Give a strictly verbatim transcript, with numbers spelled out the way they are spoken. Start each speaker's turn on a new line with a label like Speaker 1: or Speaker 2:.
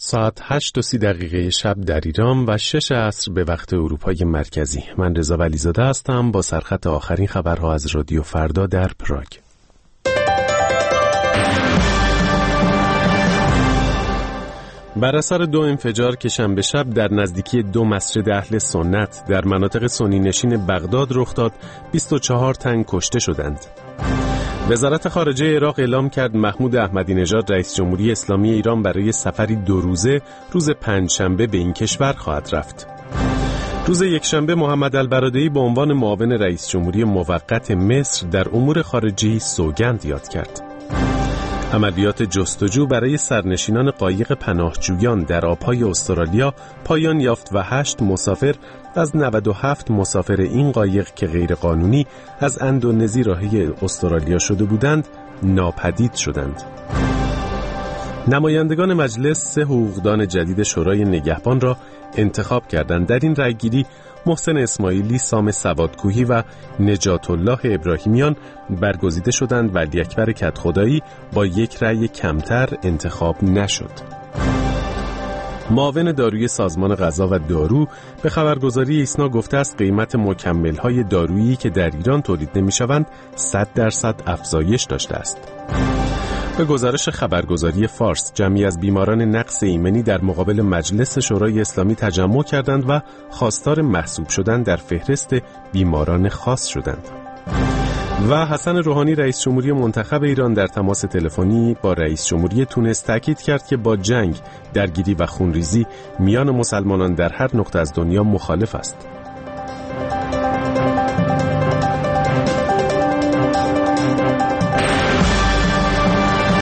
Speaker 1: ساعت هشت و سی دقیقه شب در ایران و شش عصر به وقت اروپای مرکزی. من رضا ولیزاده هستم با سرخط آخرین خبرها از رادیو فردا در پراگ. بر اثر دو انفجار که شنبه شب در نزدیکی دو مسجد اهل سنت در مناطق سنی نشین بغداد رخ داد، بیست و چهار تن کشته شدند. وزارت خارجه عراق اعلام کرد محمود احمدی نژاد رئیس جمهوری اسلامی ایران برای سفری دو روزه روز پنجشنبه به این کشور خواهد رفت. روز یکشنبه محمد البرادعی به عنوان معاون رئیس جمهوری موقت مصر در امور خارجی سوگند یاد کرد. عملیات جستجو برای سرنشینان قایق پناهجویان در آبهای استرالیا پایان یافت و هشت مسافر از نود و هفت مسافر این قایق که غیرقانونی از اندونزی راهی استرالیا شده بودند ناپدید شدند. نمایندگان مجلس سه حقوقدان جدید شورای نگهبان را انتخاب کردند. در این رأیگیری محسن اسماعیلی، سام سوادکوهی و نجات الله ابراهیمیان برگزیده شدند و علی اکبر کدخدایی با یک رأی کمتر انتخاب نشد. معاون دارویی سازمان غذا و دارو به خبرگزاری ایسنا گفته است قیمت مکمل‌های دارویی که در ایران تولید نمی‌شوند صد درصد افزایش داشته است. به گزارش خبرگزاری فارس، جمعی از بیماران نقص ایمنی در مقابل مجلس شورای اسلامی تجمع کردند و خواستار محسوب شدن در فهرست بیماران خاص شدند. و حسن روحانی رئیس جمهوری منتخب ایران در تماس تلفنی با رئیس جمهوری تونس تاکید کرد که با جنگ، درگیری و خونریزی میان مسلمانان در هر نقطه از دنیا مخالف است.